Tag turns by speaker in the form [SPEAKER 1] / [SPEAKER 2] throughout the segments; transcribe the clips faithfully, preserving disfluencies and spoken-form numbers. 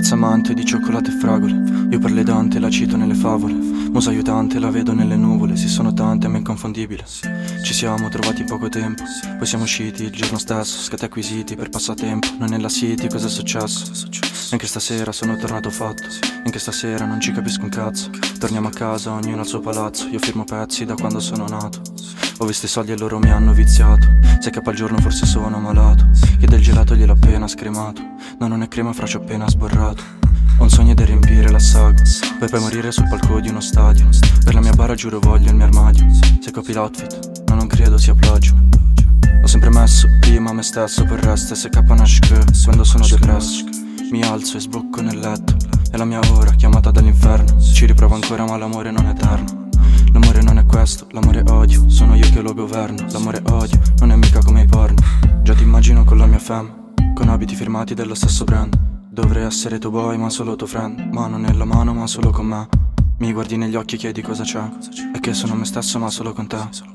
[SPEAKER 1] Ragazza amante di cioccolato e fragole, io per le Dante la cito nelle favole. Musa aiutante la vedo nelle nuvole, si sono tante ma inconfondibile. Ci siamo trovati in poco tempo, poi siamo usciti il giorno stesso, scatti acquisiti per passatempo. Non nella city cosa è successo? Anche stasera sono tornato fatto, anche stasera non ci capisco un cazzo. Torniamo a casa ognuno al suo palazzo, io firmo pezzi da quando sono nato. Ho visto i soldi e loro mi hanno viziato, se capo al giorno forse sono malato. Che del gelato gliel'ho appena scremato, no non è crema fra ci ho appena sborrato. Ho un sogno da riempire la saga, per poi morire sul palco di uno stadio. Per la mia bara giuro voglio il mio armadio, se copi l'outfit no non credo sia plagio. Ho sempre messo prima me stesso, per il resto se capa nasce quando sono depresso. Mi alzo e sbocco nel letto, è la mia ora chiamata dall'inferno. Ci riprovo ancora ma l'amore non è eterno. L'amore non è questo, l'amore è odio, sono io che lo governo. L'amore è odio, non è mica come i porno. Già ti immagino con la mia fam, con abiti firmati dello stesso brand. Dovrei essere tuo boy ma solo tuo friend, mano nella mano ma solo con me. Mi guardi negli occhi e chiedi cosa c'è, è che sono me stesso ma solo con te.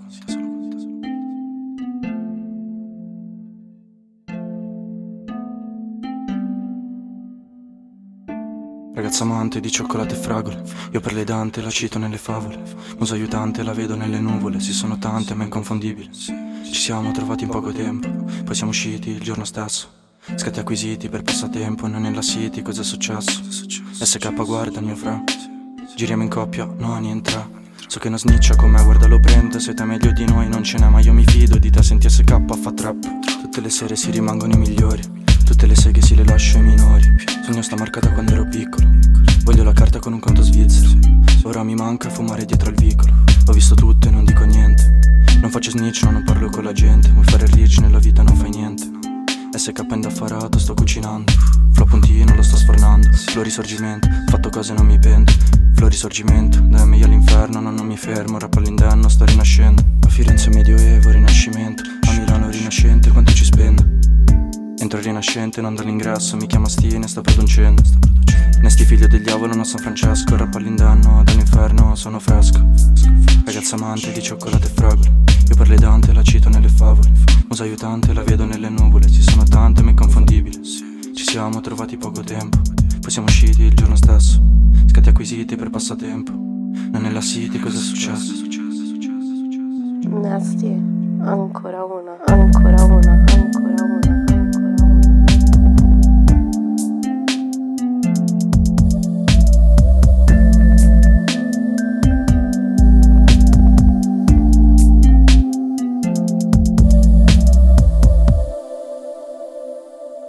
[SPEAKER 1] Ragazza amante di cioccolato e fragole, io per le Dante la cito nelle favole. Musa aiutante la vedo nelle nuvole, si sono tante ma inconfondibili. Ci siamo trovati in poco tempo, poi siamo usciti il giorno stesso. Scatti acquisiti per passatempo, non nella city cosa è successo? S K guarda il mio fra, giriamo in coppia, no niente. So che non sniccia con me, guarda lo prende. Se te meglio di noi non ce n'è ma io mi fido di te. Senti S K fa trap, tutte le sere si rimangono i migliori, tutte le seghe si le lascio ai minori. Sogno sta marca da quando ero piccolo, voglio la carta con un conto svizzero. Ora mi manca fumare dietro al vicolo. Ho visto tutto e non dico niente, non faccio snitch, no, non parlo con la gente. Vuoi fare rich nella vita non fai niente. S K indaffarato, sto cucinando, flow puntino lo sto sfornando. Flow risorgimento, fatto cose non mi pento. Flow risorgimento, da me all'inferno no, non mi fermo. Rap all'indenno, sto rinascendo. A Firenze medioevo, rinascimento. A Milano rinascente, quanto ci spendo? Entro il rinascente, non dall'ingresso. Mi chiama Stine, sto producendo. Nesti figlio del diavolo, non San Francesco. Rap all'indenno, dall'inferno sono fresco. Ragazza amante di cioccolato e fragole, io per le Dante la cito nelle favole. Musa aiutante la vedo nelle nuvole, ci sono tante ma inconfondibili. Ci siamo trovati poco tempo, poi siamo usciti il giorno stesso. Scatti acquisiti per passatempo, non nella city cosa è successo?
[SPEAKER 2] Nasty, ancora una.